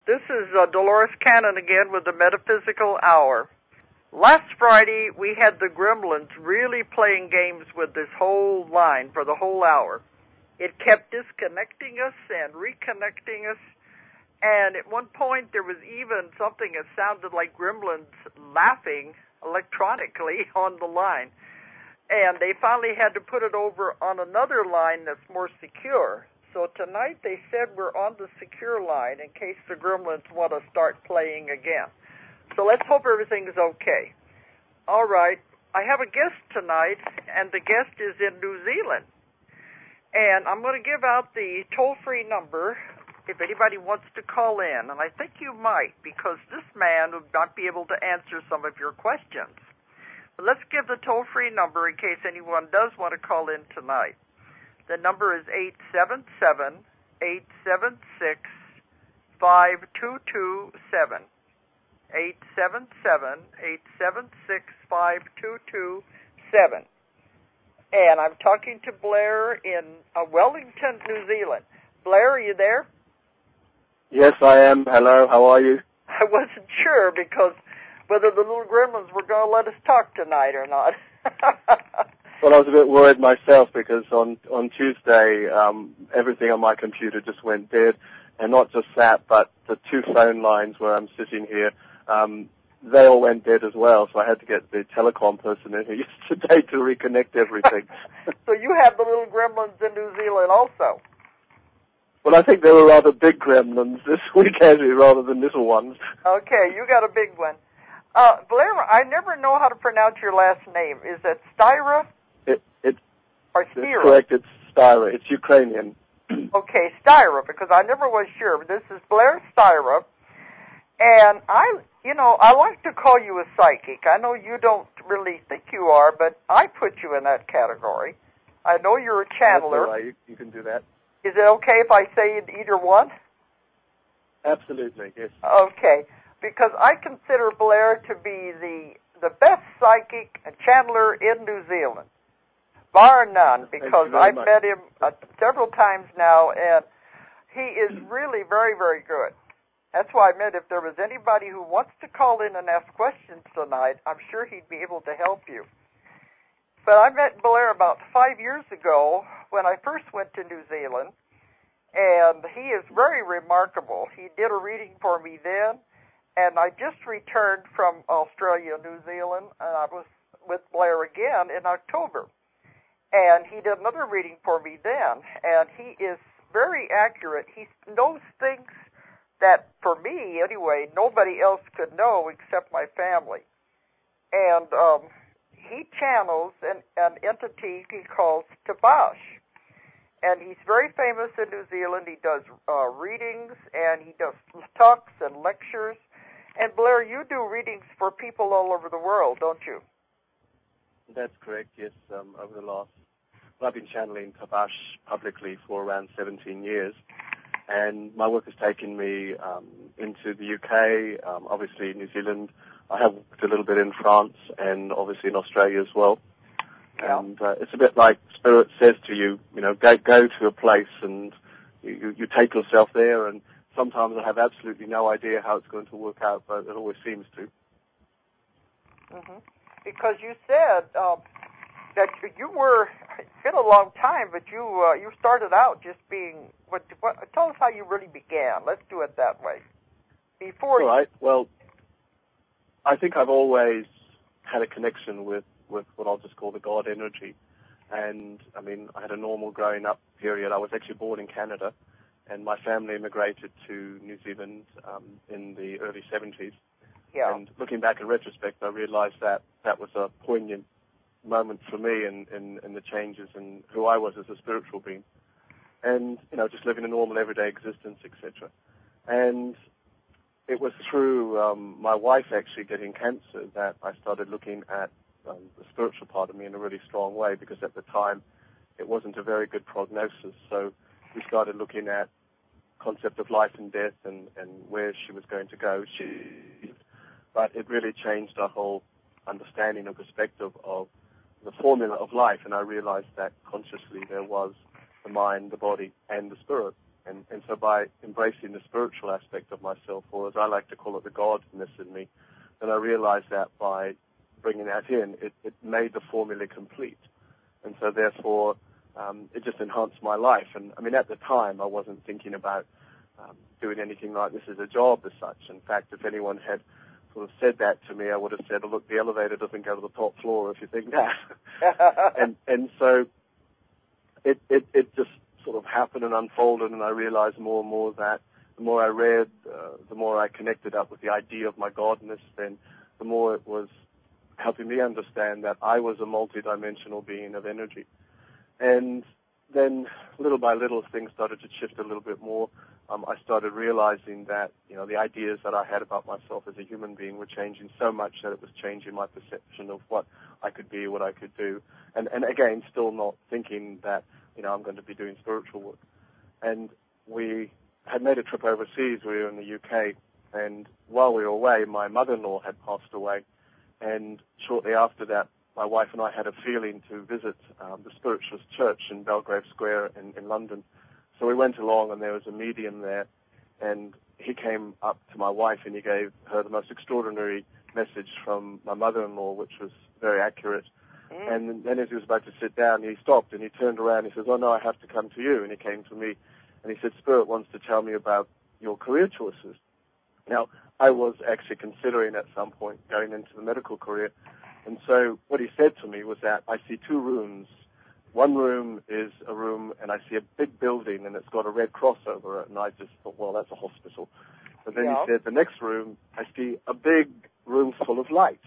This is Dolores Cannon again with the Metaphysical Hour. Last Friday, we had the Gremlins really playing games with this whole line for the whole hour. It kept disconnecting us and reconnecting us, and at one point there was even something that sounded like Gremlins laughing electronically on the line. And they finally had to put it over on another line that's more secure. So tonight they said we're on the secure line in case the Gremlins want to start playing again. So let's hope everything's okay. All right, I have a guest tonight, and the guest is in New Zealand. And I'm going to give out the toll-free number if anybody wants to call in. And I think you might, because this man would not be able to answer some of your questions. But let's give the toll-free number in case anyone does want to call in tonight. The number is 877-876-5227. 877-876-5227. And I'm talking to Blair in Wellington, New Zealand. Blair, are you there? Yes, I am. Hello, how are you? I wasn't sure because whether the little gremlins were going to let us talk tonight or not. Well, I was a bit worried myself because on Tuesday, everything on my computer just went dead. And not just that, but the two phone lines where I'm sitting here, they all went dead as well. So I had to get the telecom person in here yesterday to reconnect everything. So you have the little gremlins in New Zealand also? Well, I think they were rather big gremlins this week, actually, rather than little ones. Okay, you got a big one. Blair, I never know how to pronounce your last name. Is it Styra? Or Styra? It's correct, it's Styra. It's Ukrainian. Okay, Styra, because I never was sure. This is Blair Styra, and I like to call you a psychic. I know you don't really think you are, but I put you in that category. I know you're a channeler. That's all right. You can do that. Is it okay if I say either one? Absolutely, yes. Okay, because I consider Blair to be the best psychic and channeler in New Zealand. Bar none, because I've met him several times now, and he is really very, very good. That's why I meant if there was anybody who wants to call in and ask questions tonight, I'm sure he'd be able to help you. But I met Blair about 5 years ago when I first went to New Zealand, and he is very remarkable. He did a reading for me then, and I just returned from Australia and New Zealand, and I was with Blair again in October. And he did another reading for me then, and he is very accurate. He knows things that, for me anyway, nobody else could know except my family. And he channels an entity he calls Tabash. And he's very famous in New Zealand. He does readings, and he does talks and lectures. And Blair, you do readings for people all over the world, don't you? That's correct, yes. I've been channeling Tabash publicly for around 17 years, and my work has taken me into the UK, obviously New Zealand. I have worked a little bit in France and obviously in Australia as well. Yeah. And it's a bit like Spirit says to you, go to a place and you take yourself there, and sometimes I have absolutely no idea how it's going to work out, but it always seems to. Mm-hmm. Because you said that you were, it's been a long time, but you started out just being, tell us how you really began. Let's do it that way. All right. Well, I think I've always had a connection with what I'll just call the God energy. And, I had a normal growing up period. I was actually born in Canada, and my family immigrated to New Zealand in the early 70s. Yeah. And looking back in retrospect, I realized that was a poignant moment for me in the changes in who I was as a spiritual being. And, just living a normal everyday existence, etc. And it was through my wife actually getting cancer that I started looking at the spiritual part of me in a really strong way, because at the time it wasn't a very good prognosis. So we started looking at concept of life and death and where she was going to go. But it really changed our whole understanding and perspective of the formula of life, and I realized that consciously there was the mind, the body, and the spirit. And so by embracing the spiritual aspect of myself, or as I like to call it, the godness in me, then I realized that by bringing that in, it made the formula complete. And so therefore, it just enhanced my life. And I mean, at the time, I wasn't thinking about doing anything like this as a job as such. In fact, if anyone had sort of said that to me, I would have said, oh, look, the elevator doesn't go to the top floor if you think that. and so it just sort of happened and unfolded, and I realized more and more that the more I read, the more I connected up with the idea of my godness, then the more it was helping me understand that I was a multidimensional being of energy. And then little by little, things started to shift a little bit more. I started realizing that, the ideas that I had about myself as a human being were changing so much that it was changing my perception of what I could be, what I could do. And again, still not thinking that, I'm going to be doing spiritual work. And we had made a trip overseas. We were in the UK. And while we were away, my mother-in-law had passed away. And shortly after that, my wife and I had a feeling to visit the Spiritualist Church in Belgrave Square in London. So we went along, and there was a medium there, and he came up to my wife, and he gave her the most extraordinary message from my mother-in-law, which was very accurate. And then as he was about to sit down, he stopped, and he turned around, and he says, oh, no, I have to come to you. And he came to me, and he said, Spirit wants to tell me about your career choices. Now, I was actually considering at some point going into the medical career. And so what he said to me was that I see two rooms. One room is a room, and I see a big building, and it's got a red cross over it. And I just thought, well, that's a hospital. But then he said, the next room, I see a big room full of light.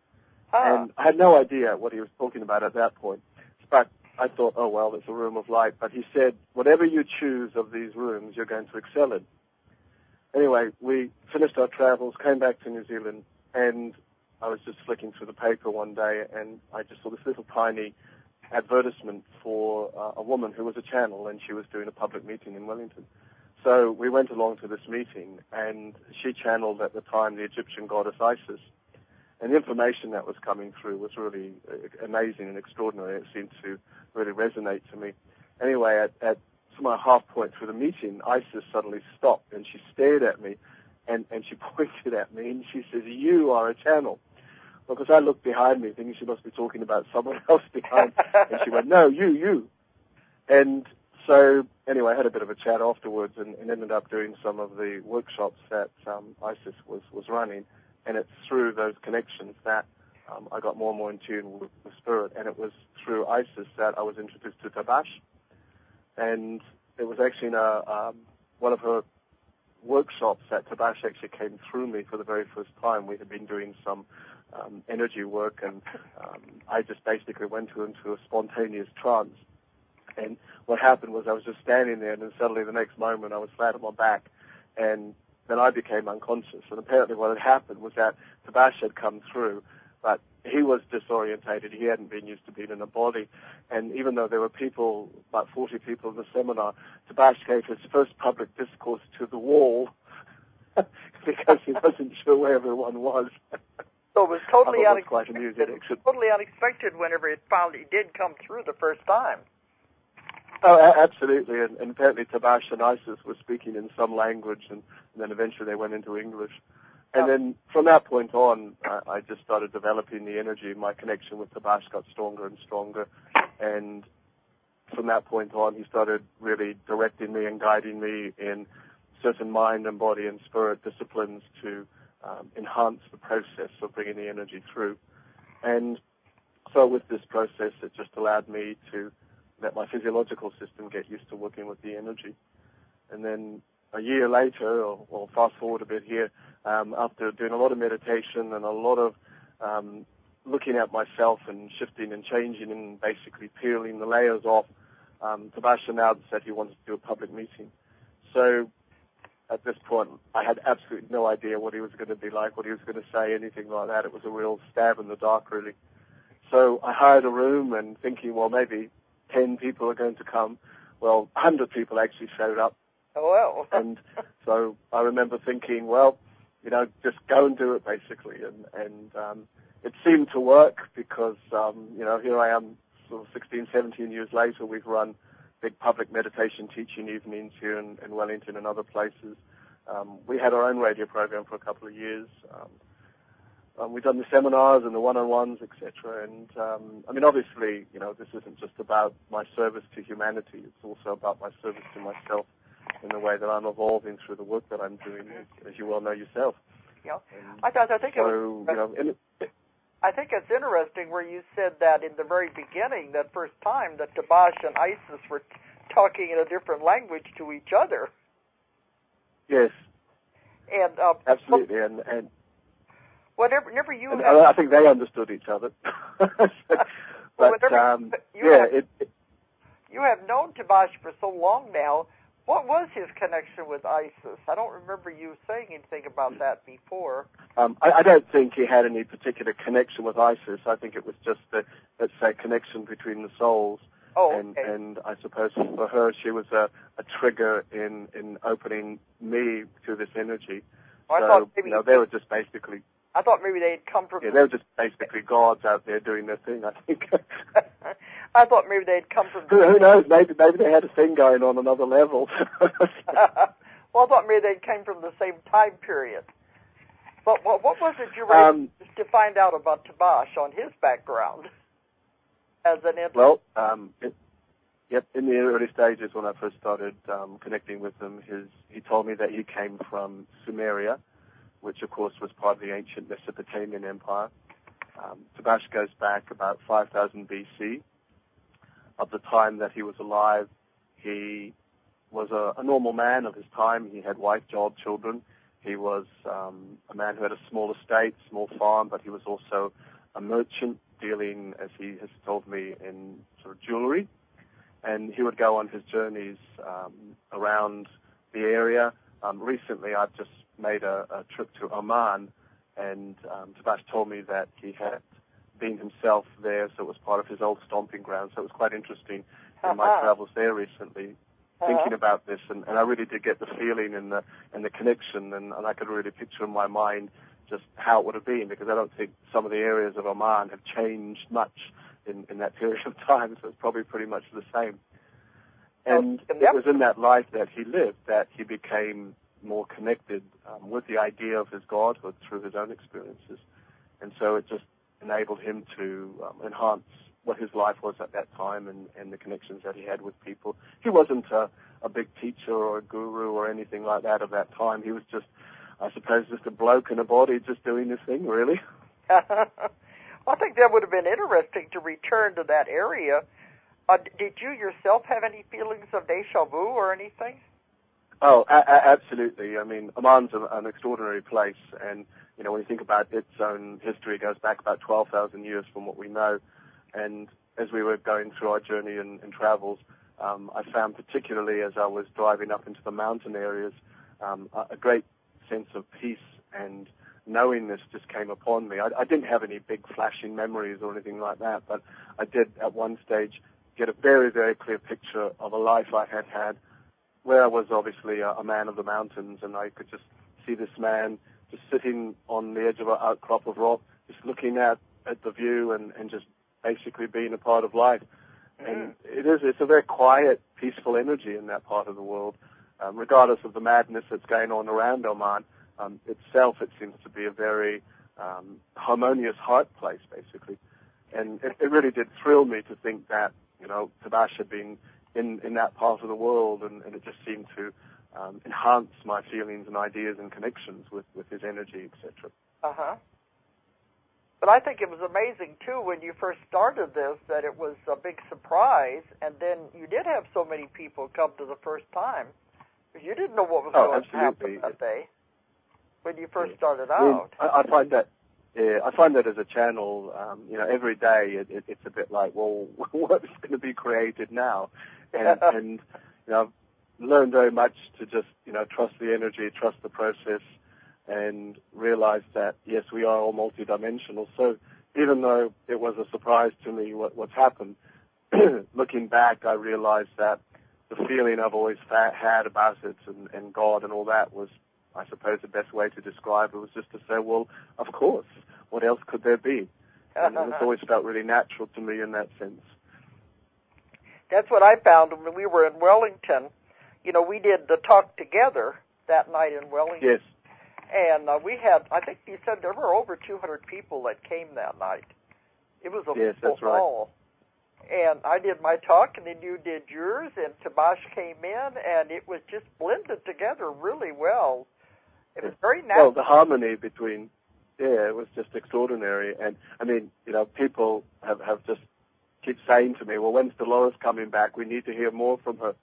And I had no idea what he was talking about at that point. But I thought, oh, well, it's a room of light. But he said, whatever you choose of these rooms, you're going to excel in. Anyway, we finished our travels, came back to New Zealand, and I was just flicking through the paper one day, and I just saw this little tiny advertisement for a woman who was a channel, and she was doing a public meeting in Wellington. So we went along to this meeting, and she channeled at the time the Egyptian goddess Isis. And the information that was coming through was really amazing and extraordinary. It seemed to really resonate to me. Anyway, at my half point through the meeting, Isis suddenly stopped, and she stared at me, and she pointed at me, and she says, you are a channel. Because I looked behind me thinking she must be talking about someone else behind, and she went, no, you. And so, anyway, I had a bit of a chat afterwards and ended up doing some of the workshops that Isis was running. And it's through those connections that I got more and more in tune with the spirit. And it was through Isis that I was introduced to Tabash. And it was actually in one of her workshops that Tabash actually came through me for the very first time. We had been doing some energy work, and I just basically went into a spontaneous trance. And what happened was I was just standing there, and then suddenly the next moment I was flat on my back, and then I became unconscious. And apparently what had happened was that Tabash had come through, but he was disorientated. He hadn't been used to being in a body. And even though there were people, about 40 people in the seminar, Tabash gave his first public discourse to the wall because he wasn't sure where everyone was. So it was totally quite amusing. Totally unexpected whenever it finally did come through the first time. Oh, absolutely. And apparently Tabash and Isis were speaking in some language, and then eventually they went into English. And then from that point on, I just started developing the energy. My connection with Tabash got stronger and stronger. And from that point on, he started really directing me and guiding me in certain mind and body and spirit disciplines to enhance the process of bringing the energy through. And so with this process, it just allowed me to let my physiological system get used to working with the energy. And then a year later, or fast forward a bit here, after doing a lot of meditation and a lot of looking at myself and shifting and changing and basically peeling the layers off, Tabash announced that he wanted to do a public meeting. So at this point, I had absolutely no idea what he was going to be like, what he was going to say, anything like that. It was a real stab in the dark, really. So I hired a room and thinking, well, maybe 10 people are going to come. Well, 100 people actually showed up. Oh, well. And so I remember thinking, well, just go and do it, basically. And it seemed to work because, here I am, sort of 16, 17 years later. We've run big public meditation teaching evenings here in Wellington and other places. We had our own radio program for a couple of years. We've done the seminars and the one-on-ones, etc. And, I mean, obviously, this isn't just about my service to humanity. It's also about my service to myself in the way that I'm evolving through the work that I'm doing, as you well know yourself. Yeah. I think it's interesting where you said that in the very beginning, that first time, that Tabash and Isis were talking in a different language to each other. Yes. And absolutely. And whenever you and have, I think they understood each other. But you have known Tabash for so long now. What was his connection with Isis? I don't remember you saying anything about that before. I don't think he had any particular connection with Isis. I think it was just let's say, connection between the souls. Oh, and, okay. And I suppose for her, she was a trigger in opening me to this energy. Well, so, I thought maybe they were just basically... I thought maybe they'd come from... Yeah, they were just basically gods out there doing their thing, I think. I thought maybe they'd come from... Who knows? Maybe they had a thing going on another level. Well, I thought maybe they came from the same time period. But what was it you were to find out about Tabash on his background as an entity? Well, in the early stages when I first started connecting with him, he told me that he came from Sumeria, which of course was part of the ancient Mesopotamian Empire. Tabash goes back about 5,000 BC. Of the time that he was alive, he was a normal man of his time. He had wife, job, children. He was a man who had a small estate, small farm, but he was also a merchant dealing, as he has told me, in sort of jewelry. And he would go on his journeys around the area. Recently, I've just made a trip to Oman, and Tabash told me that he had been himself there, so it was part of his old stomping ground. So it was quite interesting in my travels there recently, thinking about this, and I really did get the feeling and the connection, and I could really picture in my mind just how it would have been, because I don't think some of the areas of Oman have changed much in that period of time, so it's probably pretty much the same. And it was in that life that he lived that he became more connected with the idea of his godhood through his own experiences. And so it just enabled him to enhance what his life was at that time and the connections that he had with people. He wasn't a big teacher or a guru or anything like that of that time. He was just, I suppose, just a bloke in a body just doing his thing, really. I think that would have been interesting to return to that area. Did you yourself have any feelings of deja vu or anything? Oh, absolutely. I mean, Oman's an extraordinary place, and, when you think about its own history, it goes back about 12,000 years from what we know. And as we were going through our journey and travels, I found particularly as I was driving up into the mountain areas, a great sense of peace and knowingness just came upon me. I didn't have any big flashing memories or anything like that, but I did at one stage get a very, very clear picture of a life I had had where I was obviously a man of the mountains, and I could just see this man just sitting on the edge of an outcrop of rock, just looking at the view and just basically being a part of life. And it's a very quiet, peaceful energy in that part of the world. Regardless of the madness that's going on around Oman, itself, it seems to be a very harmonious heart place, basically. And it really did thrill me to think that, Tabash had been in that part of the world, and it just seemed to enhance my feelings and ideas and connections with his energy, etc. But I think it was amazing, too, when you first started this, that it was a big surprise, and then you did have so many people come to the first time, because you didn't know what was going to happen that day when you first started out. I find that. Yeah, I find that as a channel, every day it's a bit like, well, what's going to be created now? And I've learned very much to just, trust the energy, trust the process, and realize that, yes, we are all multidimensional. So even though it was a surprise to me what's happened, looking back, I realized that the feeling I've always had about it and God and all that was, I suppose the best way to describe it was just to say, well, of course, what else could there be? And it's always felt really natural to me in that sense. That's what I found when we were in Wellington. You know, we did the talk together that night in Wellington. Yes. And we had, I think you said there were over 200 people that came that night. It was a full hall. And I did my talk, and then you did yours, and Tabash came in, and it was just blended together really well. It was very natural. Well, the harmony between, it was just extraordinary. And, I mean, you know, people have just keep saying to me, well, when's Dolores coming back? We need to hear more from her.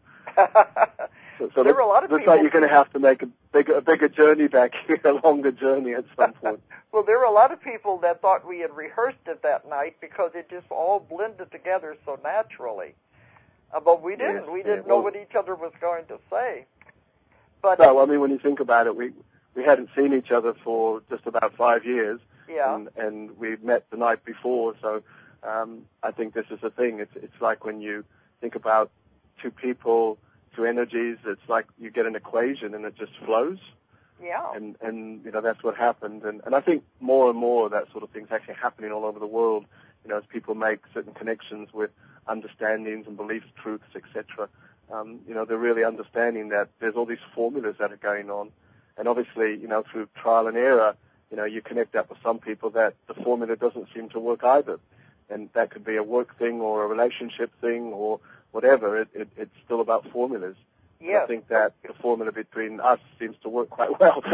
So there were a lot of people. Looks like you're going to have to make a bigger journey back here, a longer journey at some point. Well, there were a lot of people that thought we had rehearsed it that night because it just all blended together so naturally. But we didn't. Yes, we didn't know what each other was going to say. But no, I mean, when you think about it, we hadn't seen each other for just about 5 years. Yeah. And we met the night before, so I think this is the thing. It's like when you think about two people, two energies, it's like you get an equation and it just flows. Yeah. And you know, that's what happened. And I think more and more that sort of thing's actually happening all over the world, you know, as people make certain connections with understandings and beliefs, truths, etc. You know, they're really understanding that there's all these formulas that are going on. And obviously, you know, through trial and error, you know, you connect up with some people that the formula doesn't seem to work either. And that could be a work thing or a relationship thing or whatever. It's still about formulas. Yes. I think that the formula between us seems to work quite well.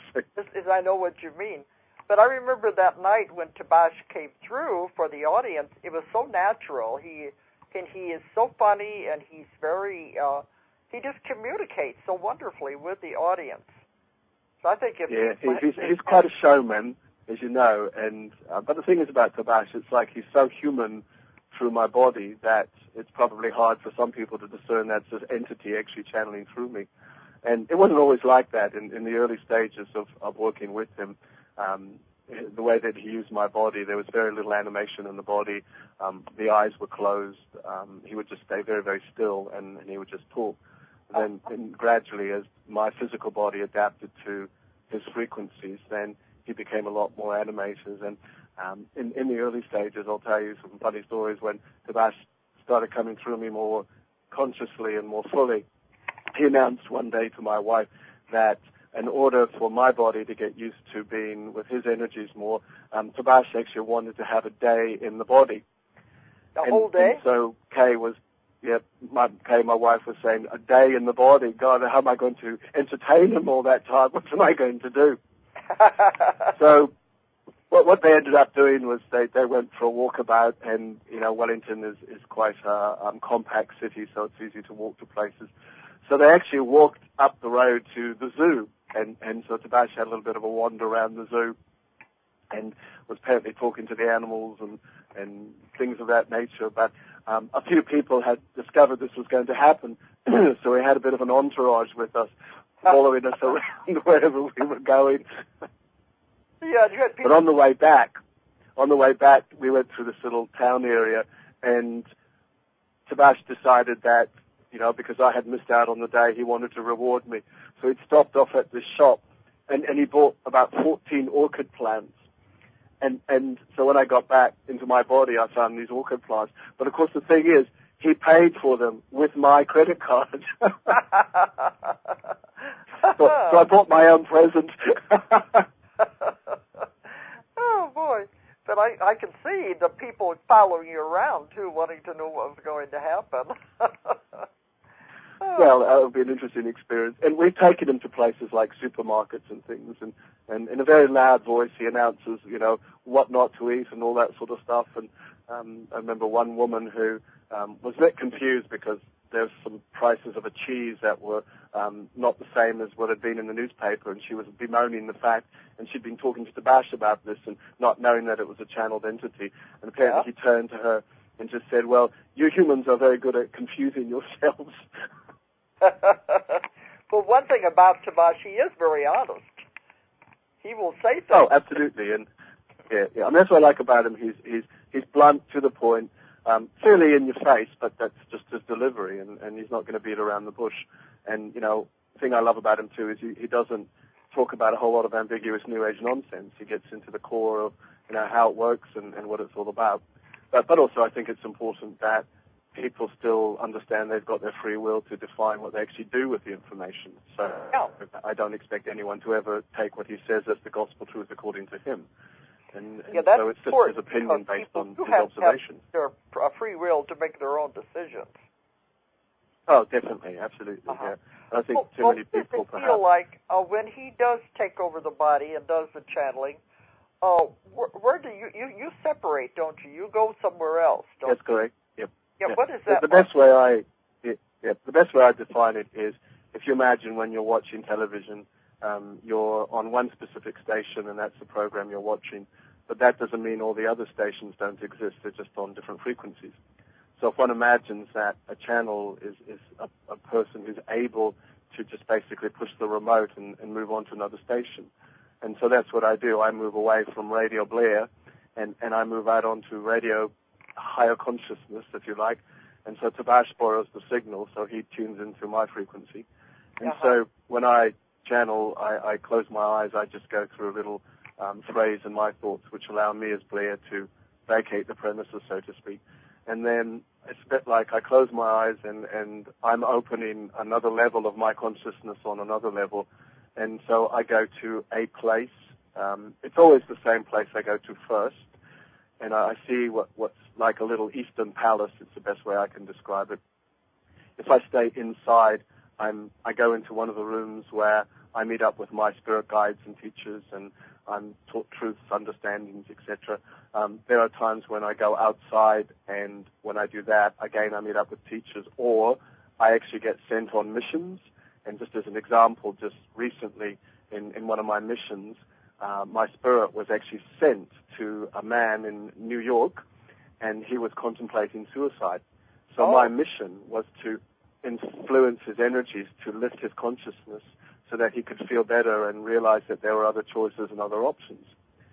I know what you mean. But I remember that night when Tabash came through for the audience, it was so natural. He is so funny, and he's very, he just communicates so wonderfully with the audience. So I think he's quite a showman, as you know. And but the thing is about Tabash, it's like he's so human through my body that it's probably hard for some people to discern that's this entity actually channeling through me. And it wasn't always like that in the early stages of working with him. The way that he used my body, there was very little animation in the body. The eyes were closed. He would just stay very, very still, and he would just talk. And then gradually, as my physical body adapted to his frequencies, then he became a lot more animated. And in the early stages, I'll tell you some funny stories when Tabash started coming through me more consciously and more fully. He announced one day to my wife that in order for my body to get used to being with his energies more, Tabash actually wanted to have a day in the body. Whole day? And so Kay, my wife was saying, a day in the body? God, how am I going to entertain him all that time? What am I going to do? So what they ended up doing was they went for a walkabout, and, you know, Wellington is quite a compact city, so it's easy to walk to places. So they actually walked up the road to the zoo, and so Tabash had a little bit of a wander around the zoo and was apparently talking to the animals and things of that nature. But a few people had discovered this was going to happen, so we had a bit of an entourage with us, following us around wherever we were going. Yeah, you had people. But on the way back, we went through this little town area, and Tabash decided that, you know, because I had missed out on the day, he wanted to reward me. So he'd stopped off at this shop, and he bought about 14 orchid plants. And so when I got back into my body, I found these orchid plants. But, of course, the thing is, he paid for them with my credit card. So I bought my own present. Oh, boy. But I can see the people following you around, too, wanting to know what was going to happen. Well, it'll be an interesting experience. And we've taken him to places like supermarkets and things, and in a very loud voice he announces, you know, what not to eat and all that sort of stuff. And I remember one woman who was a bit confused because there's some prices of a cheese that were not the same as what had been in the newspaper, and she was bemoaning the fact, and she'd been talking to Tabash about this and not knowing that it was a channeled entity. And apparently he turned to her and just said, well, you humans are very good at confusing yourselves. Well, one thing about Tabash, he is very honest. He will say things. Oh, absolutely. And yeah. And that's what I like about him. He's blunt, to the point, fairly in your face, but that's just his delivery, and he's not going to beat around the bush. And, you know, the thing I love about him, too, is he doesn't talk about a whole lot of ambiguous New Age nonsense. He gets into the core of, you know, how it works and what it's all about. But also I think it's important that people still understand they've got their free will to define what they actually do with the information. So I don't expect anyone to ever take what he says as the gospel truth according to him. And that's so it's just his opinion based on his observations. Their free will to make their own decisions. Oh, definitely, absolutely. Yeah. I think too many people perhaps feel like when he does take over the body and does the channeling, where do you separate, don't you? You go somewhere else, don't you? That's correct. Yep. Yeah. What is that? The best way I define it is, if you imagine when you're watching television, you're on one specific station and that's the program you're watching, but that doesn't mean all the other stations don't exist. They're just on different frequencies. So if one imagines that a channel is a person who's able to just basically push the remote and move on to another station. And so that's what I do. I move away from Radio Blair and I move out onto radio higher consciousness, if you like. And so Tabash borrows the signal, so he tunes into my frequency. And so when I channel, I close my eyes, I just go through a little phrase in my thoughts which allow me as Blair to vacate the premises, so to speak. And then it's a bit like I close my eyes and I'm opening another level of my consciousness on another level. And so I go to a place. It's always the same place I go to first. And I see what's like a little Eastern palace. It's the best way I can describe it. If I stay inside, I go into one of the rooms where I meet up with my spirit guides and teachers, and I'm taught truths, understandings, etc. There are times when I go outside, and when I do that, again, I meet up with teachers, or I actually get sent on missions. And just as an example, just recently in one of my missions, my spirit was actually sent to a man in New York, and he was contemplating suicide. So my mission was to influence his energies to lift his consciousness so that he could feel better and realize that there were other choices and other options.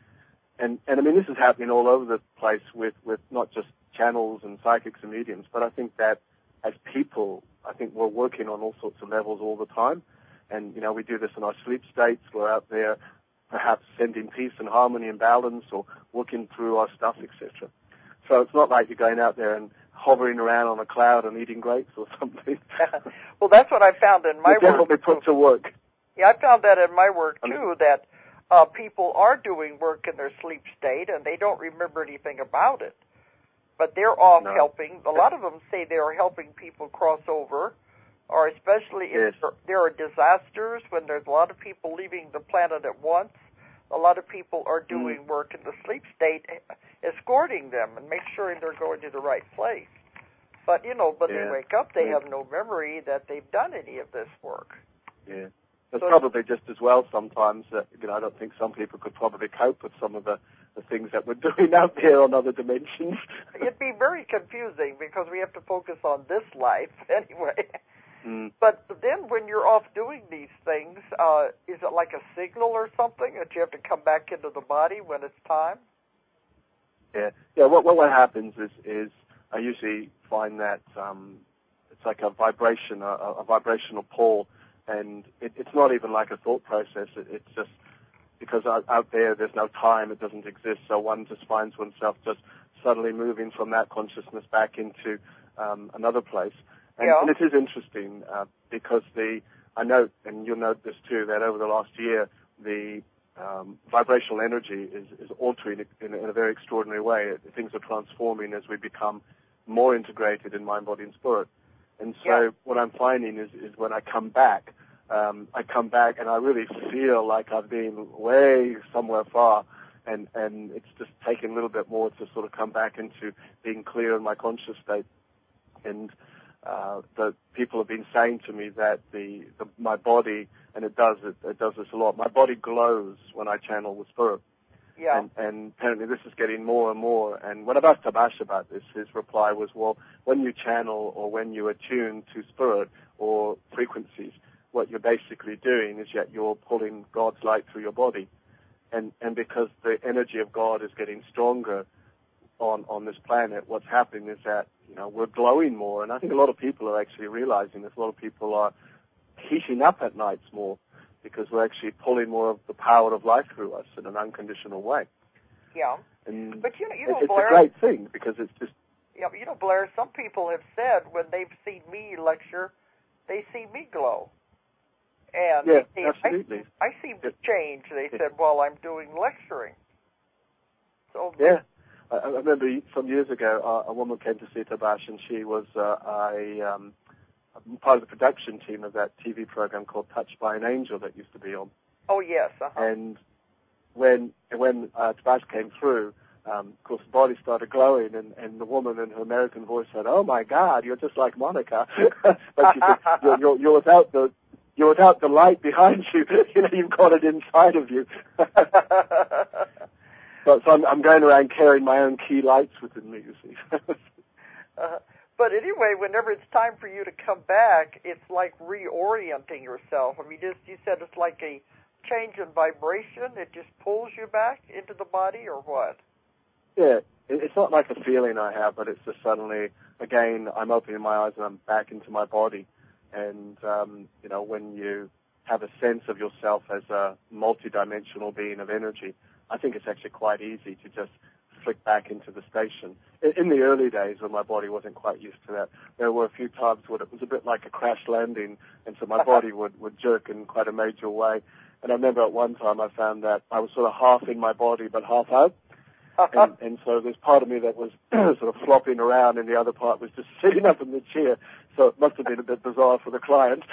And I mean, this is happening all over the place with not just channels and psychics and mediums, but I think that as people, I think we're working on all sorts of levels all the time. And, you know, we do this in our sleep states. We're out there perhaps sending peace and harmony and balance, or working through our stuff, etc. So it's not like you're going out there and hovering around on a cloud and eating grapes or something. Well, that's what I found in my work. Definitely put to work. Yeah, I found that in my work, too, that people are doing work in their sleep state, and they don't remember anything about it. But they're off helping. A lot of them say they are helping people cross over, or especially if there are disasters, when there's a lot of people leaving the planet at once. A lot of people are doing work in the sleep state, escorting them and make sure they're going to the right place. But, you know, when they wake up, they have no memory that they've done any of this work. Yeah. It's probably just as well sometimes that, you know, I don't think some people could probably cope with some of the things that we're doing out there on other dimensions. It'd be very confusing because we have to focus on this life anyway. But then when you're off doing these things, is it like a signal or something that you have to come back into the body when it's time? Yeah. What happens is I usually find that it's like a vibration, a vibrational pull, and it's not even like a thought process. It's just because out there's no time, it doesn't exist. So one just finds oneself just suddenly moving from that consciousness back into another place. And it is interesting because I note, and you'll note this too, that over the last year, the vibrational energy is altering in a very extraordinary way. Things are transforming as we become more integrated in mind, body, and spirit. And so what I'm finding is when I come back and I really feel like I've been way somewhere far, and it's just taking a little bit more to sort of come back into being clear in my conscious state. And the people have been saying to me that my body, and it does this a lot, my body glows when I channel with spirit. Yeah. And apparently this is getting more and more. And when I asked Tabash about this, his reply was, well, when you channel or when you attune to spirit or frequencies, what you're basically doing is that you're pulling God's light through your body. And because the energy of God is getting stronger on this planet, what's happening is that, you know, we're glowing more. And I think a lot of people are actually realizing this. A lot of people are heating up at nights more because we're actually pulling more of the power of life through us in an unconditional way. Yeah. And but you know, it's Blair, a great thing because it's just, Yeah, Blair, some people have said when they've seen me lecture, they see me glow. And yeah, absolutely. I seem to change. They said, well, I'm doing lecturing. So yeah. I remember some years ago, a woman came to see Tabash, and she was part of the production team of that TV program called Touched by an Angel that used to be on. Oh, yes. And when Tabash came through, of course, the body started glowing, and the woman in her American voice said, "Oh my God, you're just like Monica." But she said, "You're without the light behind you. You've got it inside of you." So I'm going around carrying my own key lights within me, you see. But anyway, whenever it's time for you to come back, it's like reorienting yourself. I mean, you said it's like a change in vibration. It just pulls you back into the body, or what? Yeah, it's not like a feeling I have, but it's just suddenly, again, I'm opening my eyes and I'm back into my body. And, when you have a sense of yourself as a multidimensional being of energy, I think it's actually quite easy to just flick back into the station. In the early days when my body wasn't quite used to that, there were a few times when it was a bit like a crash landing, and so my body would jerk in quite a major way. And I remember at one time I found that I was sort of half in my body but half out. And so there's part of me that was sort of flopping around, and the other part was just sitting up in the chair. So it must have been a bit bizarre for the client.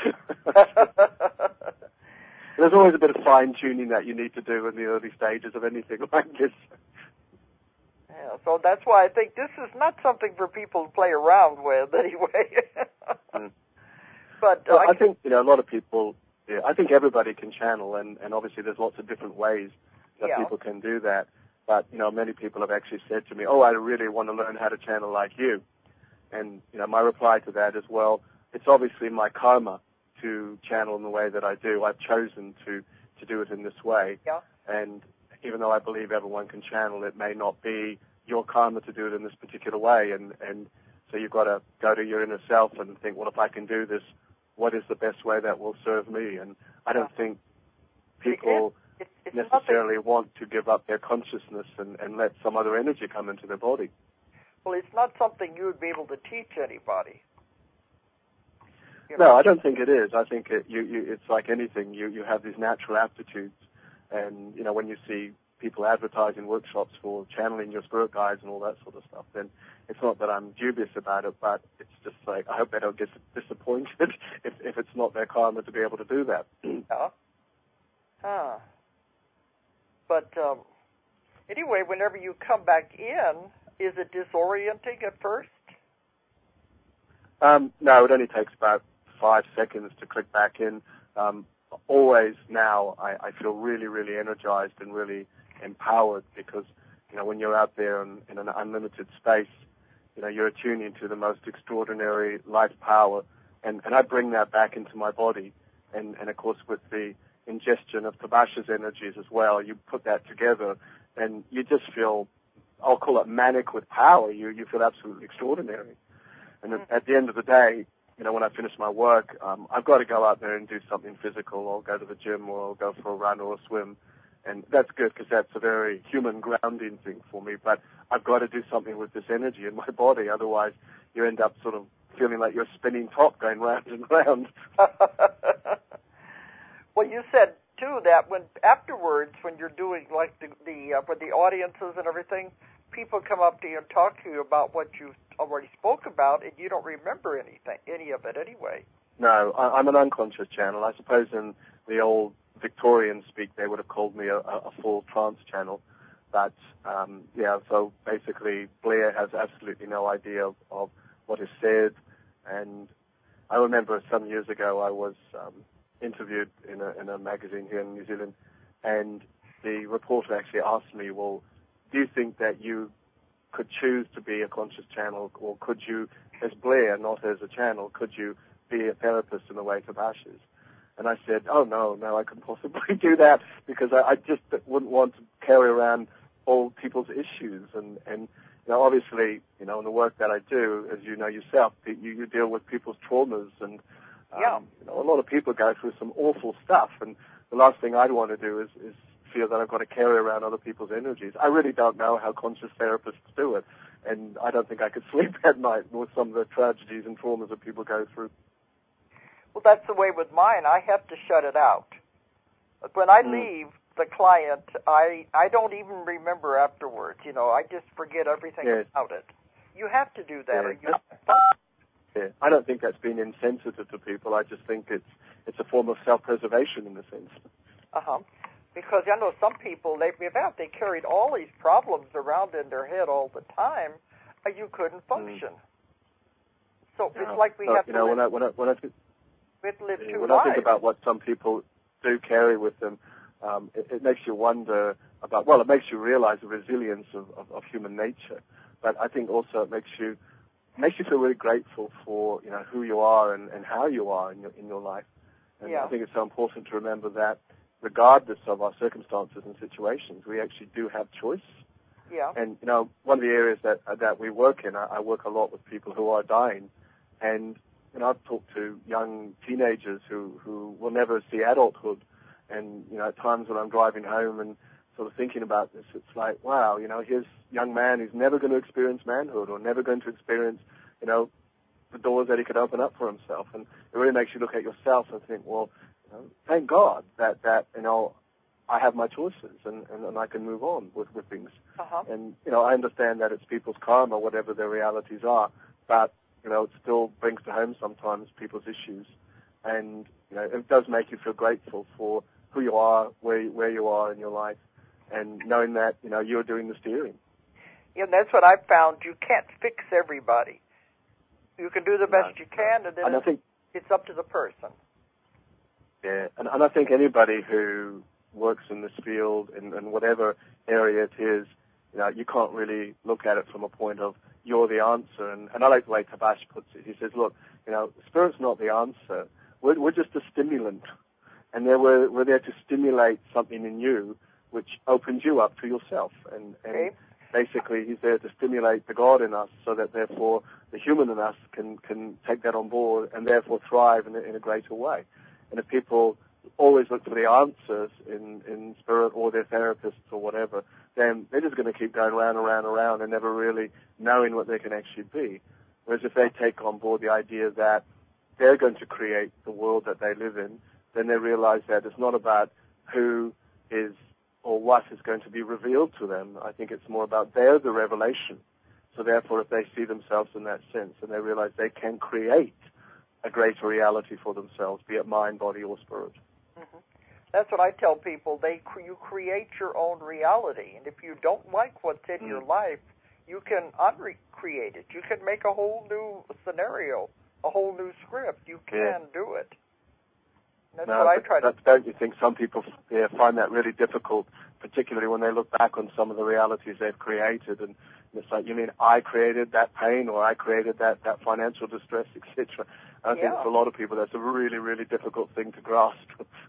There's always a bit of fine-tuning that you need to do in the early stages of anything like this. Yeah, so that's why I think this is not something for people to play around with, anyway. But I think a lot of people. Yeah, I think everybody can channel, and obviously there's lots of different ways that people can do that. But many people have actually said to me, "Oh, I really want to learn how to channel like you." And my reply to that is, well, it's obviously my karma to channel in the way that I do. I've chosen to do it in this way. Yeah. And even though I believe everyone can channel, it may not be your karma to do it in this particular way. And so you've got to go to your inner self and think, well, if I can do this, what is the best way that will serve me? And I don't think people necessarily want to give up their consciousness and let some other energy come into their body. Well, it's not something you would be able to teach anybody. No, I don't think it is. I think it's like anything. You have these natural aptitudes, and when you see people advertising workshops for channeling your spirit guides and all that sort of stuff, then it's not that I'm dubious about it, but it's just like I hope they don't get disappointed if it's not their karma to be able to do that. Yeah. But anyway, whenever you come back in, is it disorienting at first? No, it only takes about 5 seconds to click back in. Always now, I feel really, really energized and really empowered because, when you're out there in an unlimited space, you're attuning to the most extraordinary life power, and I bring that back into my body. And of course, with the ingestion of Tabash's energies as well, you put that together, and you just feel, I'll call it manic with power. You feel absolutely extraordinary. And at the end of the day, when I finish my work, I've got to go out there and do something physical, or go to the gym, or go for a run or a swim. And that's good because that's a very human grounding thing for me. But I've got to do something with this energy in my body. Otherwise, you end up sort of feeling like you're spinning top going round and round. Well, you said, too, that when you're doing like with the audiences and everything, people come up to you and talk to you about what you already spoke about, and you don't remember any of it anyway. No, I'm an unconscious channel. I suppose in the old Victorian speak, they would have called me a full trance channel. But, so basically Blair has absolutely no idea of what is said. And I remember some years ago I was interviewed in a magazine here in New Zealand, and the reporter actually asked me, well, do you think that you could choose to be a conscious channel, or could you, as Blair, not as a channel, could you be a therapist in the way Tabash is? And I said, oh, no, I couldn't possibly do that, because I just wouldn't want to carry around all people's issues. And obviously, in the work that I do, as you know yourself, you deal with people's traumas, and a lot of people go through some awful stuff, and the last thing I'd want to do is feel that I've got to carry around other people's energies. I really don't know how conscious therapists do it. and I don't think I could sleep at night with some of the tragedies and traumas that people go through. Well, that's the way with mine. I have to shut it out. But when I leave the client, I don't even remember afterwards. I just forget everything about it. You have to do that, or you. Yeah, I don't think that's being insensitive to people. I just think it's a form of self-preservation in a sense. Because I know some people, they carried all these problems around in their head all the time, and you couldn't function. So it's like we have to live. When I think about what some people do carry with them, it makes you wonder about. Well, it makes you realize the resilience of human nature, but I think also it makes you feel really grateful for who you are and how you are in your life. And I think it's so important to remember that regardless of our circumstances and situations, we actually do have choice. Yeah. And one of the areas that we work in, I work a lot with people who are dying, and I've talked to young teenagers who will never see adulthood, and at times when I'm driving home and sort of thinking about this, it's like, wow, here's a young man who's never going to experience manhood or never going to experience, the doors that he could open up for himself. And it really makes you look at yourself and think, well, thank God that I have my choices and I can move on with things. And, I understand that it's people's karma, whatever their realities are, but, it still brings to home sometimes people's issues. And, it does make you feel grateful for who you are, where you are in your life, and knowing that, you're doing the steering. Yeah, and that's what I've found. You can't fix everybody. You can do the best you can, and then I think it's up to the person. Yeah, and I think anybody who works in this field, in whatever area it is, you can't really look at it from a point of you're the answer. And I like the way Tabash puts it. He says, look, Spirit's not the answer. We're just a stimulant. And we're there to stimulate something in you which opens you up to yourself. And basically he's there to stimulate the God in us so that therefore the human in us can take that on board and therefore thrive in a greater way. And if people always look for the answers in Spirit or their therapists or whatever, then they're just going to keep going round and round and round and never really knowing what they can actually be. Whereas if they take on board the idea that they're going to create the world that they live in, then they realize that it's not about who is or what is going to be revealed to them. I think it's more about they're the revelation. So therefore, if they see themselves in that sense and they realize they can create a greater reality for themselves, be it mind, body, or spirit. That's what I tell people. You create your own reality, and if you don't like what's in your life, you can uncreate it. You can make a whole new scenario, a whole new script. You can do it. That's what I try to do. Don't you think some people find that really difficult, particularly when they look back on some of the realities they've created, and it's like, you mean I created that pain, or I created that financial distress, etc. I think for a lot of people that's a really, really difficult thing to grasp.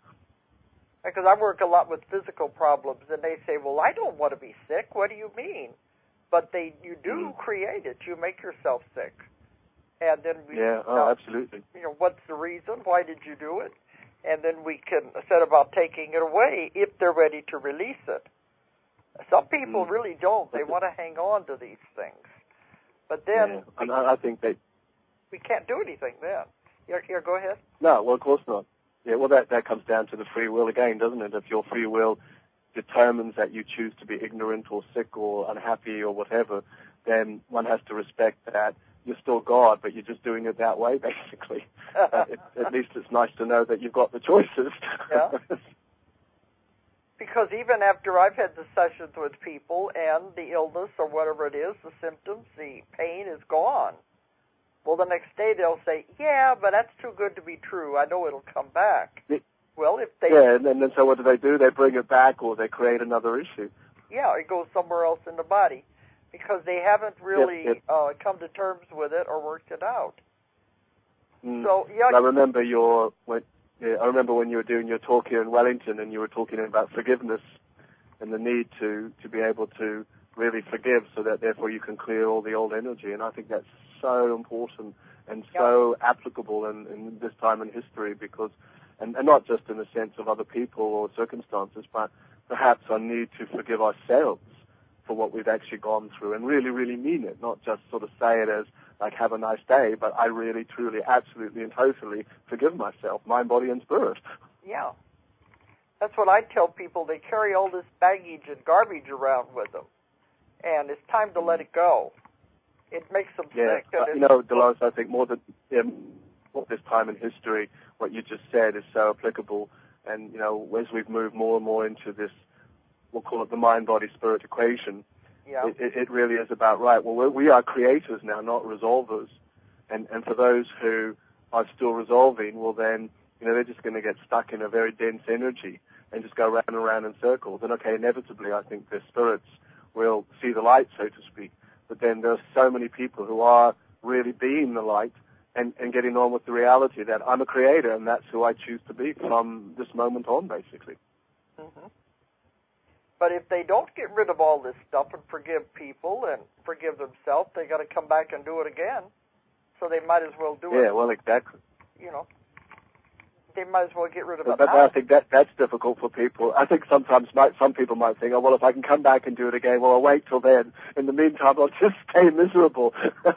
Because I work a lot with physical problems, and they say, well, I don't want to be sick. What do you mean? But you do create it. You make yourself sick. And then absolutely. What's the reason? Why did you do it? And then we can set about taking it away if they're ready to release it. Some people really don't. They want to hang on to these things. But then I think we can't do anything then. Here, go ahead. No, well, of course not. Yeah, well, that comes down to the free will again, doesn't it? If your free will determines that you choose to be ignorant or sick or unhappy or whatever, then one has to respect that you're still God, but you're just doing it that way, basically. At least it's nice to know that you've got the choices. Yeah. Because even after I've had the sessions with people and the illness or whatever it is, the symptoms, the pain is gone. Well, the next day they'll say, yeah, but that's too good to be true. I know it'll come back. Well, if they... Yeah, and then so what do? They bring it back or they create another issue. Yeah, it goes somewhere else in the body because they haven't really come to terms with it or worked it out. So, I remember I remember when you were doing your talk here in Wellington and you were talking about forgiveness and the need to be able to really forgive so that therefore you can clear all the old energy. And I think that's so important and so applicable in this time in history because, and not just in the sense of other people or circumstances, but perhaps our need to forgive ourselves for what we've actually gone through and really, really mean it, not just sort of say it as like, have a nice day, but I really, truly, absolutely, and totally forgive myself, mind, body, and spirit. Yeah. That's what I tell people. They carry all this baggage and garbage around with them, and it's time to let it go. It makes them sick. You know, Dolores, I think more than this time in history, what you just said is so applicable. And, you know, as we've moved more and more into this, we'll call it the mind-body-spirit equation, it really is about, right, well, we are creators now, not resolvers. And for those who are still resolving, well, then, you know, they're just going to get stuck in a very dense energy and just go round and round in circles. And, okay, inevitably, I think their spirits will see the light, so to speak. But then there's so many people who are really being the light and getting on with the reality that I'm a creator and that's who I choose to be from this moment on, basically. Mm-hmm. But if they don't get rid of all this stuff and forgive people and forgive themselves, they got to come back and do it again. So they might as well do it. Yeah, well, exactly. You know, they might as well get rid of it. But I think that's difficult for people. I think sometimes some people might think, oh, well, if I can come back and do it again, well, I'll wait till then. In the meantime, I'll just stay miserable.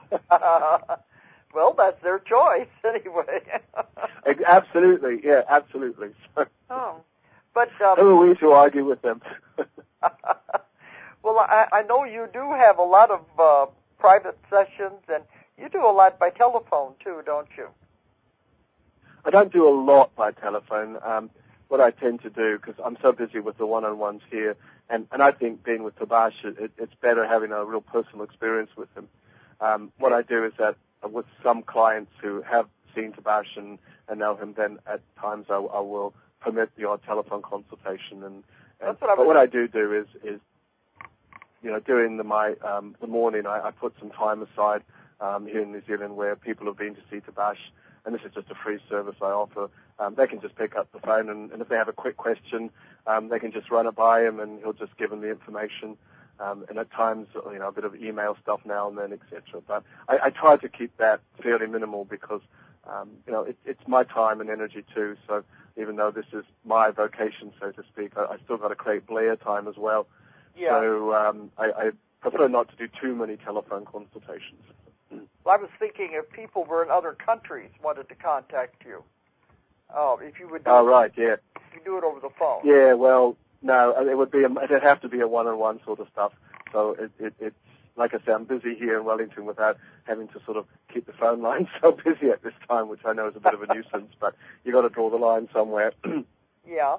Well, that's their choice anyway. Absolutely, yeah, absolutely. But who are we to argue with them? Well, I know you do have a lot of private sessions, and you do a lot by telephone too, don't you? I don't do a lot by telephone. What I tend to do, because I'm so busy with the one-on-ones here, and I think being with Tabash, it's better having a real personal experience with him. What I do is that with some clients who have seen Tabash and know him, then at times I will permit the odd telephone consultation. But what I do is you know, during the morning, I put some time aside here in New Zealand where people have been to see Tabash, and this is just a free service I offer. They can just pick up the phone, and if they have a quick question, they can just run it by him, and he'll just give them the information. And at times, you know, a bit of email stuff now and then, etc. But I try to keep that fairly minimal because, you know, it's my time and energy too. So even though this is my vocation, so to speak, I still got to create Blair time as well. Yeah. So I prefer not to do too many telephone consultations. Well, I was thinking if people were in other countries wanted to contact you, if you would do yeah. You do it over the phone. Yeah, well, no, it'd have to be a one-on-one sort of stuff. So it's, like I say, I'm busy here in Wellington without having to sort of keep the phone line so busy at this time, which I know is a bit of a nuisance, but you got to draw the line somewhere. Yeah.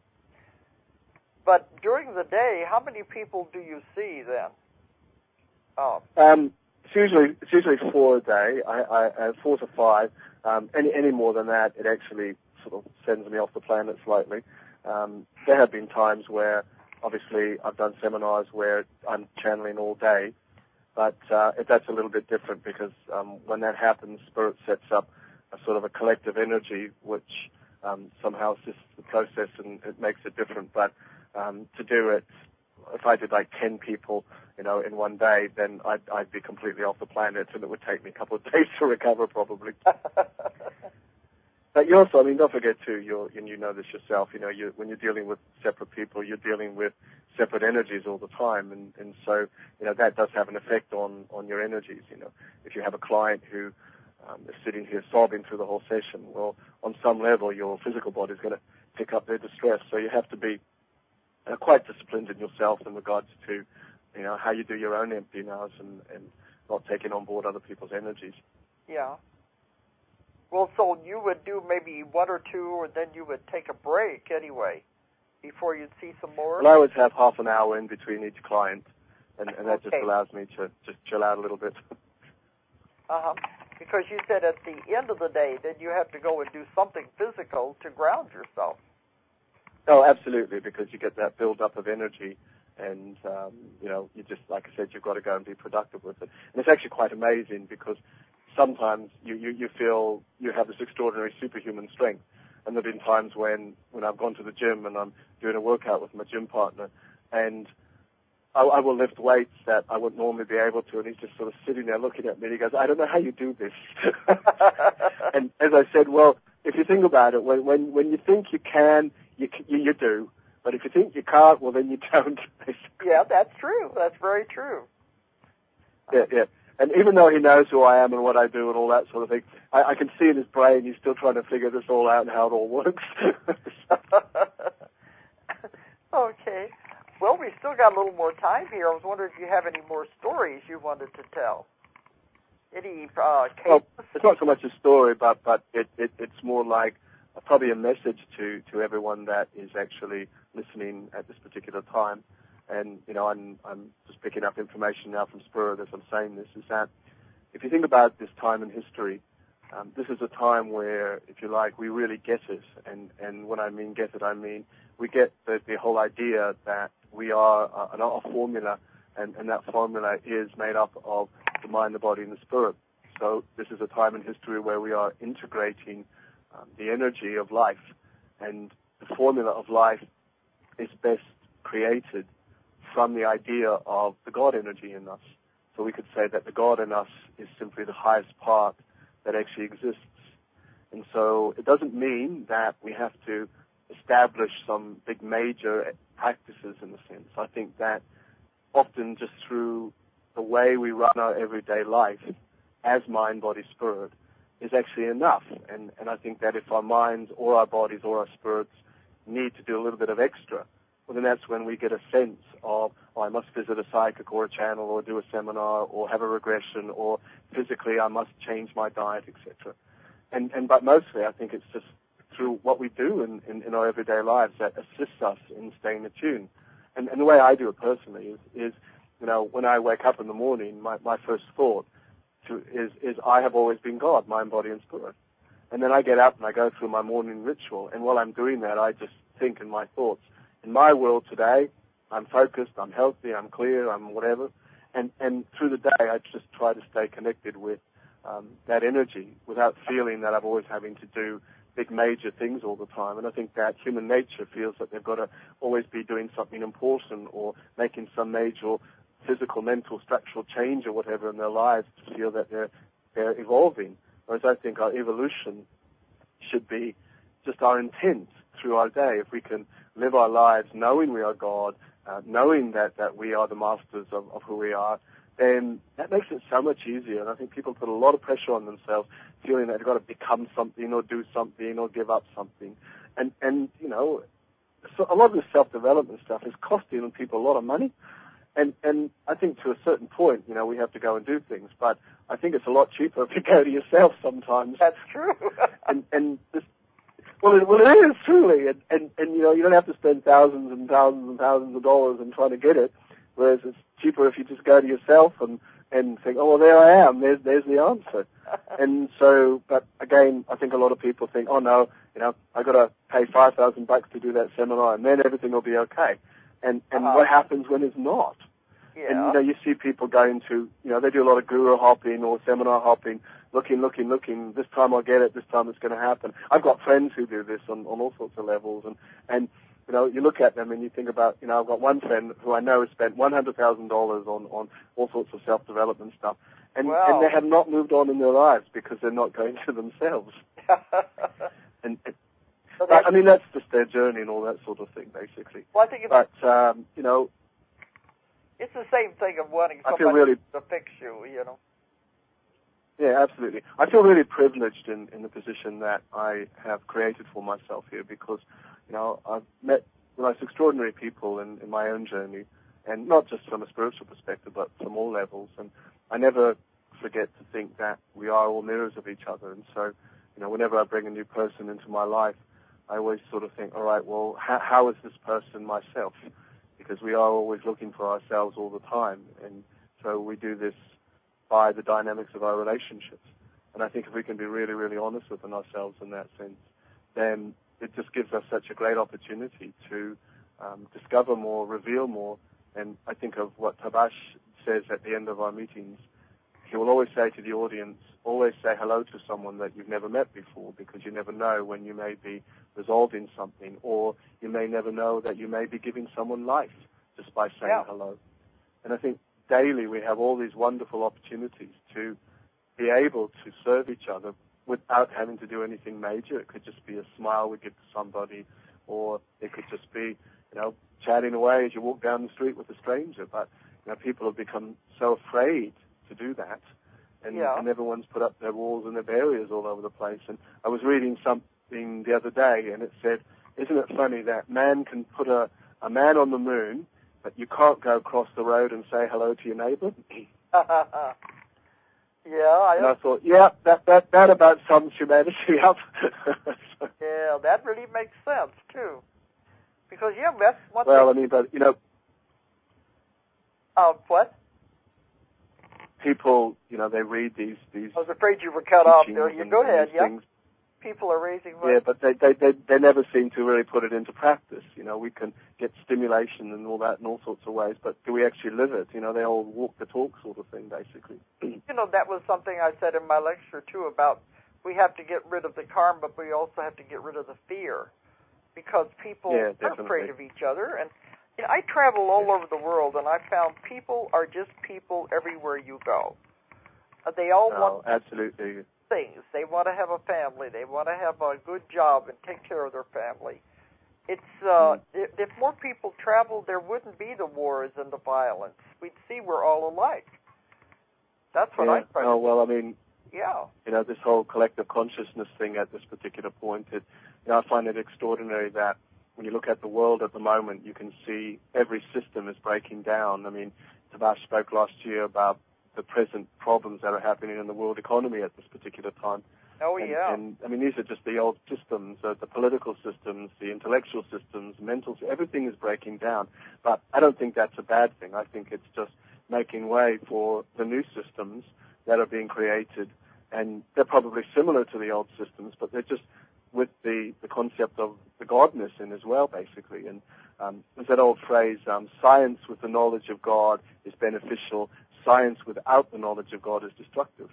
But during the day, how many people do you see then? It's usually 4 a day, 4 to 5. Any more than that, it actually sort of sends me off the planet slightly. There have been times where, obviously, I've done seminars where I'm channeling all day, but that's a little bit different because when that happens, Spirit sets up a sort of a collective energy which somehow assists the process and it makes it different. But to do it, if I did like 10 people, you know, in one day, then I'd be completely off the planet, and it would take me a couple of days to recover, probably. But you also, I mean, don't forget too, and you know this yourself, you know, when you're dealing with separate people, you're dealing with separate energies all the time, and so, you know, that does have an effect on your energies. You know, if you have a client who is sitting here sobbing through the whole session, well, on some level, your physical body is going to pick up their distress, so you have to be quite disciplined in yourself in regards to, you know, how you do your own emptying hours and not taking on board other people's energies. Yeah. Well, so you would do maybe 1 or 2, or then you would take a break anyway before you'd see some more? Well, I always have half an hour in between each client, and that just allows me to just chill out a little bit. Uh-huh. Because you said at the end of the day, then you have to go and do something physical to ground yourself. Oh, absolutely, because you get that build-up of energy, and, you know, you just, like I said, you've got to go and be productive with it. And it's actually quite amazing because sometimes you feel you have this extraordinary superhuman strength. And there have been times when I've gone to the gym and I'm doing a workout with my gym partner, and I will lift weights that I wouldn't normally be able to, and he's just sort of sitting there looking at me, and he goes, I don't know how you do this. And as I said, well, if you think about it, when you think you can, you do. But if you think you can't, well, then you don't, basically. Yeah, that's true. That's very true. Yeah, yeah. And even though he knows who I am and what I do and all that sort of thing, I can see in his brain he's still trying to figure this all out and how it all works. Okay. Well, we still got a little more time here. I was wondering if you have any more stories you wanted to tell. Any cases? Well, it's not so much a story, but it's more like probably a message to everyone that is actually listening at this particular time. And, you know, I'm just picking up information now from Spirit as I'm saying this, is that if you think about this time in history, this is a time where, if you like, we really get it. And when I mean get it, I mean we get the whole idea that we are a formula, and that formula is made up of the mind, the body, and the spirit. So this is a time in history where we are integrating the energy of life, and the formula of life is best created from the idea of the God energy in us. So we could say that the God in us is simply the highest part that actually exists. And so it doesn't mean that we have to establish some big major practices in a sense. I think that often just through the way we run our everyday life as mind, body, spirit is actually enough. And I think that if our minds or our bodies or our spirits need to do a little bit of extra, well, then that's when we get a sense of, oh, I must visit a psychic or a channel or do a seminar or have a regression, or physically I must change my diet, etc. But mostly I think it's just through what we do in our everyday lives that assists us in staying attuned. And the way I do it personally is you know, when I wake up in the morning, my first thought is I have always been God, mind, body, and spirit. And then I get up and I go through my morning ritual, and while I'm doing that, I just think in my thoughts, in my world today, I'm focused, I'm healthy, I'm clear, I'm whatever. And through the day, I just try to stay connected with that energy without feeling that I'm always having to do big major things all the time. And I think that human nature feels that they've got to always be doing something important or making some major physical, mental, structural change or whatever in their lives to feel that they're evolving. Whereas I think our evolution should be just our intent through our day. If we can live our lives knowing we are God, knowing that we are the masters of who we are, then that makes it so much easier. And I think people put a lot of pressure on themselves, feeling that they've got to become something or do something or give up something. And you know, so a lot of this self-development stuff is costing people a lot of money. And I think to a certain point, you know, we have to go and do things. But I think it's a lot cheaper if you go to yourself sometimes. That's true. and this, well, it is truly. And you know, you don't have to spend thousands and thousands and thousands of dollars in trying to get it. Whereas it's cheaper if you just go to yourself and think, oh, well, there I am. There's the answer. And so, but again, I think a lot of people think, oh no, you know, I got to pay $5,000 to do that seminar, and then everything will be okay. And what happens when it's not? Yeah. And you know, you see people going to, you know, they do a lot of guru hopping or seminar hopping, looking. This time I'll get it. This time it's going to happen. I've got friends who do this on all sorts of levels, and you know, you look at them and you think about, you know, I've got one friend who I know has spent $100,000 on all sorts of self-development stuff, and they have not moved on in their lives because they're not going to themselves. I mean, that's just their journey and all that sort of thing, basically. Well, I think you know, it's the same thing of wanting somebody to fix you, you know. Yeah, absolutely. I feel really privileged in the position that I have created for myself here because, you know, I've met the most extraordinary people in my own journey, and not just from a spiritual perspective, but from all levels. And I never forget to think that we are all mirrors of each other. And so, you know, whenever I bring a new person into my life, I always sort of think, all right, well, how is this person myself? Because we are always looking for ourselves all the time. And so we do this by the dynamics of our relationships. And I think if we can be really, really honest within ourselves in that sense, then it just gives us such a great opportunity to discover more, reveal more. And I think of what Tabash says at the end of our meetings. He will always say to the audience, always say hello to someone that you've never met before, because you never know when you may be resolving something, or you may never know that you may be giving someone life just by saying hello. And I think daily we have all these wonderful opportunities to be able to serve each other without having to do anything major. It could just be a smile we give to somebody, or it could just be, you know, chatting away as you walk down the street with a stranger. But people have become so afraid to do that, and everyone's put up their walls and their barriers all over the place. And I was reading something the other day, and it said, "Isn't it funny that man can put a man on the moon, but you can't go across the road and say hello to your neighbor?" And I thought, that about sums humanity up. Yeah, that really makes sense too, because that's one Well, thing. but What? People, they read these. I was afraid you were cut off there. You go ahead. Yeah. Things. People are raising money. Yeah, but they never seem to really put it into practice. We can get stimulation and all that in all sorts of ways, but do we actually live it? They all walk the talk sort of thing, basically. That was something I said in my lecture, too, about we have to get rid of the karma, but we also have to get rid of the fear, because people are afraid of each other. And I travel all over the world, and I found people are just people everywhere you go. They all want absolutely things. They want to have a family. They want to have a good job and take care of their family. It's if more people traveled, there wouldn't be the wars and the violence. We'd see we're all alike. That's what I try to Oh, well, this whole collective consciousness thing at this particular point, I find it extraordinary that when you look at the world at the moment, you can see every system is breaking down. Tabash spoke last year about the present problems that are happening in the world economy at this particular time. Oh, And these are just the old systems, the political systems, the intellectual systems, mental, everything is breaking down. But I don't think that's a bad thing. I think it's just making way for the new systems that are being created. And they're probably similar to the old systems, but they're just with the concept of the godness in as well, basically. And there's that old phrase, science with the knowledge of God is beneficial. Science without the knowledge of God is destructive.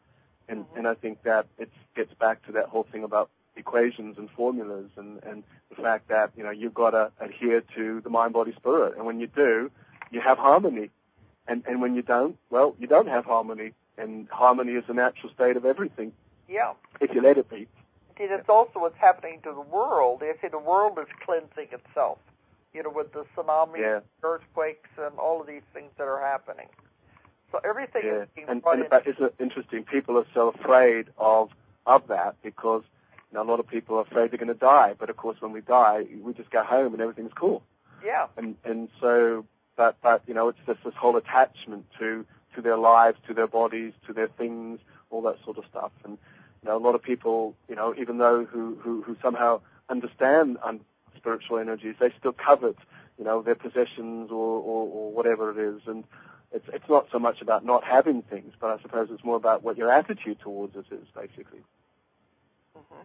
And I think that it gets back to that whole thing about equations and formulas and the fact that, you've got to adhere to the mind, body, spirit. And when you do, you have harmony. And when you don't, well, you don't have harmony. And harmony is the natural state of everything. Yeah. If you let it be. See, that's also what's happening to the world. The world is cleansing itself, with the tsunamis, earthquakes, and all of these things that are happening. So everything is being brought in. It's interesting. People are so afraid of that because a lot of people are afraid they're going to die. But of course, when we die, we just go home and everything's cool. Yeah. And so, but it's just this whole attachment to their lives, to their bodies, to their things, all that sort of stuff. And a lot of people, even though who somehow understand spiritual energies, they still covet, their possessions or whatever it is. And it's not so much about not having things, but I suppose it's more about what your attitude towards it is, basically. Mm-hmm.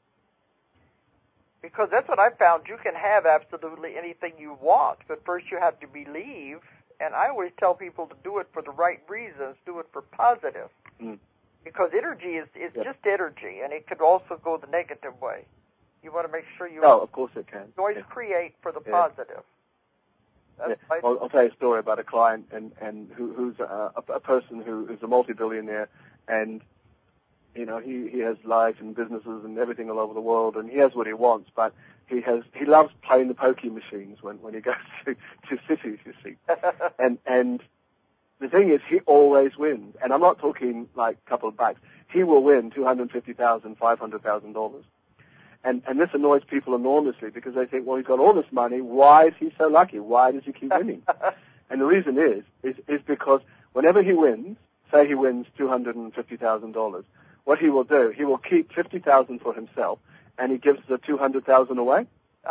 Because that's what I found. You can have absolutely anything you want, but first you have to believe. And I always tell people to do it for the right reasons, do it for positive. Mm. Because energy is just energy, and it could also go the negative way. You want to make sure you of course it can. always create for the positive. I'll tell you a story about a client and who's a person who is a multi-billionaire, and he has life and businesses and everything all over the world, and he has what he wants, but he loves playing the pokie machines when he goes to cities, you see. and the thing is, he always wins, and I'm not talking like a couple of bucks. He will win $250,000, $500,000. And this annoys people enormously because they think, well, he's got all this money. Why is he so lucky? Why does he keep winning? And the reason is because whenever he wins, say he wins $250,000, what he will do, he will keep $50,000 for himself, and he gives the $200,000 away.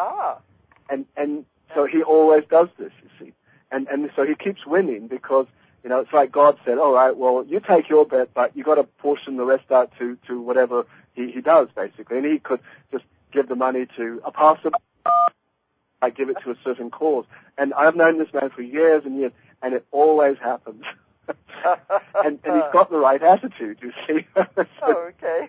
And so he always does this, you see. And so he keeps winning because, it's like God said, all right, well, you take your bet, but you got to portion the rest out to whatever he does, basically. And he could just give the money to a pastor, I give it to a certain cause. And I've known this man for years and years, and it always happens. and he's got the right attitude, you see. Okay.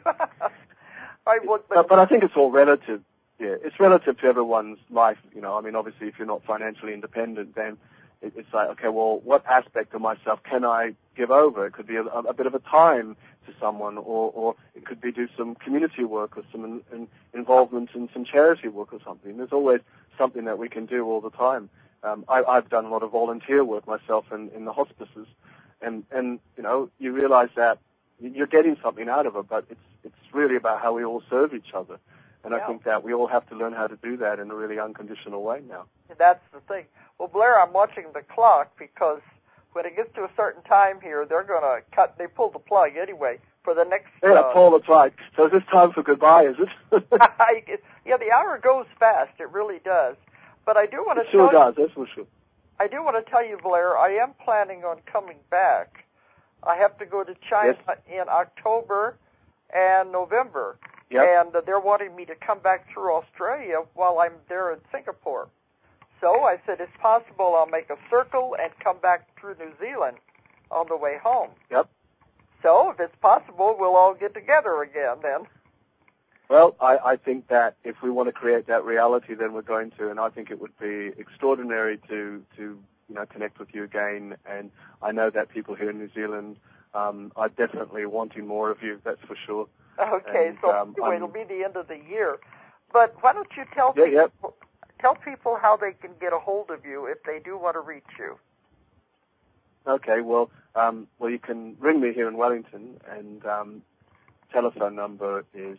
But I think it's all relative. Yeah, it's relative to everyone's life, obviously if you're not financially independent, then it's like, okay, well, what aspect of myself can I give over? It could be a bit of a time to someone, or it could be do some community work or some involvement in some charity work or something. There's always something that we can do all the time. I've done a lot of volunteer work myself in the hospices, and you know, you realize that you're getting something out of it, but it's really about how we all serve each other. And I think that we all have to learn how to do that in a really unconditional way now. That's the thing. Well, Blair, I'm watching the clock because when it gets to a certain time here, they're going to they pull the plug anyway for the next... Yeah, Paul, that's right. So is this time for goodbye, is it? Yeah, the hour goes fast. It really does. But I do want to tell you... It sure does, that's for sure. I do want to tell you, Blair, I am planning on coming back. I have to go to China in October and November. Yep. And they're wanting me to come back through Australia while I'm there in Singapore. So I said, it's possible I'll make a circle and come back through New Zealand on the way home. Yep. So if it's possible, we'll all get together again then. Well, I think that if we want to create that reality, then we're going to, and I think it would be extraordinary to connect with you again. And I know that people here in New Zealand are definitely wanting more of you, that's for sure. Okay, and, so anyway, it'll be the end of the year. But why don't you tell people how they can get a hold of you if they do want to reach you? Okay, well, you can ring me here in Wellington, and telephone number is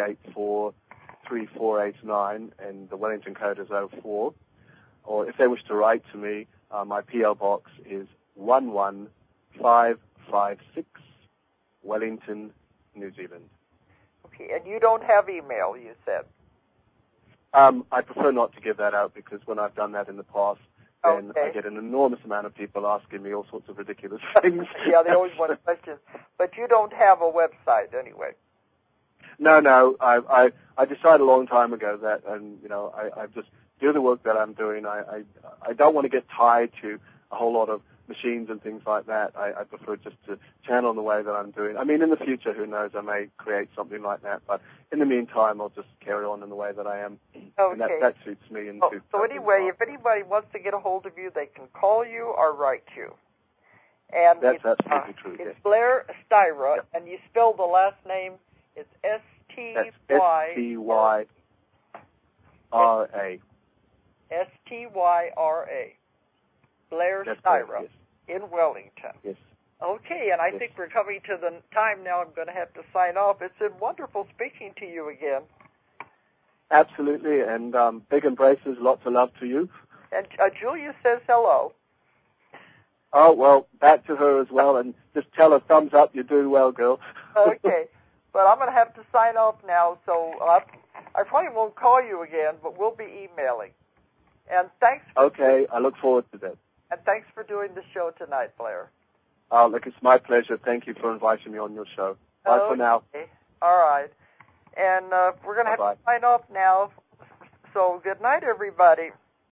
384-3489, and the Wellington code is 04. Or if they wish to write to me, my P.O. box is 11556, Wellington, New Zealand. Okay, and you don't have email, you said? I prefer not to give that out because when I've done that in the past, then I get an enormous amount of people asking me all sorts of ridiculous things. Yeah, they always want questions. But you don't have a website anyway. No. I decided a long time ago that, and I just do the work that I'm doing. I don't want to get tied to a whole lot of machines and things like that. I prefer just to channel in the way that I'm doing. I mean, in the future, who knows, I may create something like that. But in the meantime, I'll just carry on in the way that I am. Okay. And that suits me. So anyway, if anybody wants to get a hold of you, they can call you or write you. And that's absolutely true. It's Blair Styra, and you spell the last name, it's S-T-Y-R-A. S-T-Y-R-A. Blair Styra in Wellington. Yes. Okay, and I think we're coming to the time now I'm going to have to sign off. It's been wonderful speaking to you again. Absolutely, and big embraces, lots of love to you. And Julia says hello. Oh, well, back to her as well, and just tell her thumbs up, you're doing well, girl. Okay, but I'm going to have to sign off now, so I probably won't call you again, but we'll be emailing. And thanks. Okay, I look forward to that. And thanks for doing the show tonight, Blair. Look, it's my pleasure. Thank you for inviting me on your show. Bye for now. All right. And we're going to have to sign off now. So good night, everybody.